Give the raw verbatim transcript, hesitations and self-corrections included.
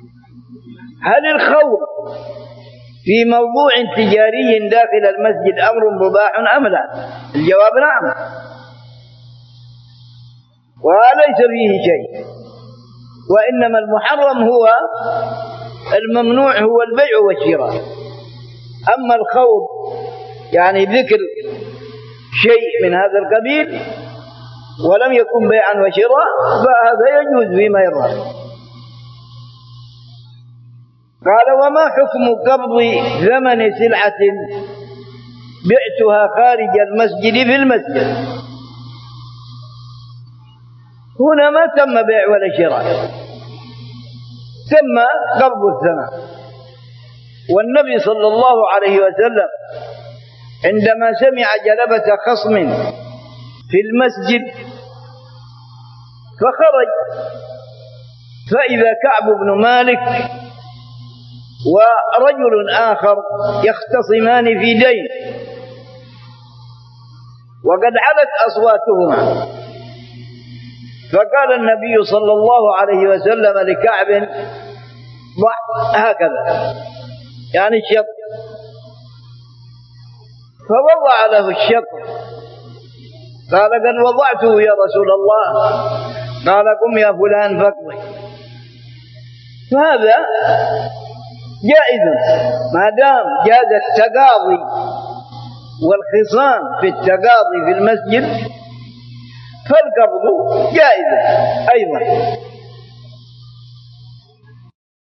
هل الخوض في موضوع تجاري داخل المسجد أمر مباح أم لا؟ الجواب نعم، وليس فيه شيء، وإنما المحرم هو الممنوع هو البيع والشراء. أما الخوض يعني ذكر شيء من هذا القبيل ولم يكن بيعا وشراء فهذا يجوز فيما يرى. قال: وما حكم قبض ثمن سلعة بعتها خارج المسجد في المسجد؟ هنا ما تم بيع ولا شراء، تم قبض الثمن. والنبي صلى الله عليه وسلم عندما سمع جلبة خصم في المسجد فخرج، فإذا كعب بن مالك ورجل آخر يختصمان في دين، وقد علت أصواتهما، فقال النبي صلى الله عليه وسلم لكعب: ضع هكذا، يعني الشط، فوضع له الشط. قال: قد وضعته يا رسول الله. قال: قم يا فلان فاقضي. فهذا جائز ما دام جاز التقاضي والخصام في التقاضي في المسجد، فالقبض جائز أيضا.